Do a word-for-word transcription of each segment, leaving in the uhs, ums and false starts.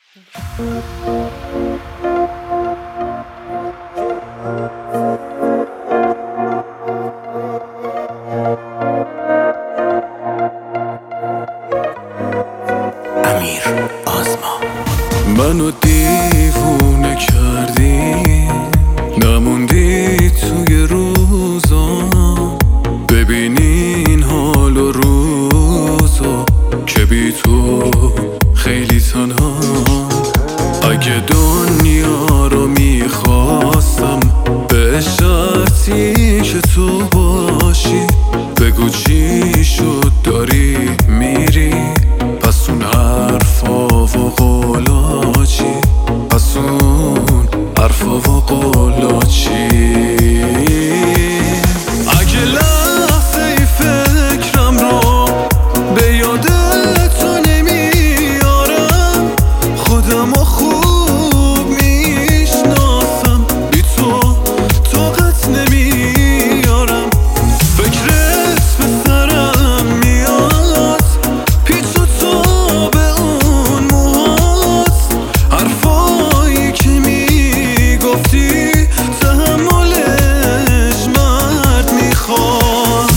امیر آزما. منو دیوونه کردی، نموندی توی روزا، ببینین حال و روزا که بی تو خیلی تنها. اگه دنیا رو میخواستم به شرطی که تو باشی، بگو چی شد داری میری، پس اون حرفا و قولا چی، پس اون حرفا و قولا چی. اگه لحظه ای فکرم رو به یاد تو نمیارم، خودم رو خوب میشناسم، بی تو طاقت نمیارم. فکرت به سرم میاد، پیچ و تاب اون موهات، حرفایی که میگفتی تحملش مرد میخواد.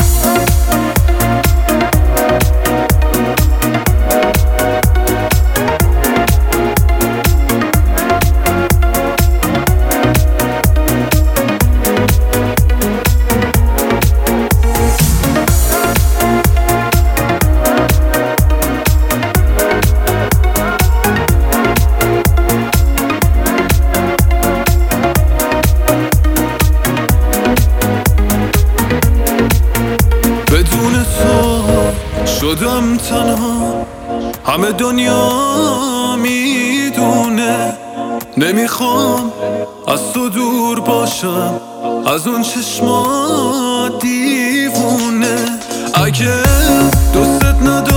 بدون تو شدم تنها، همه دنیا میدونه، نمیخوام از تو دور باشم، از اون چشما دیوونه. اگه دوست ندارم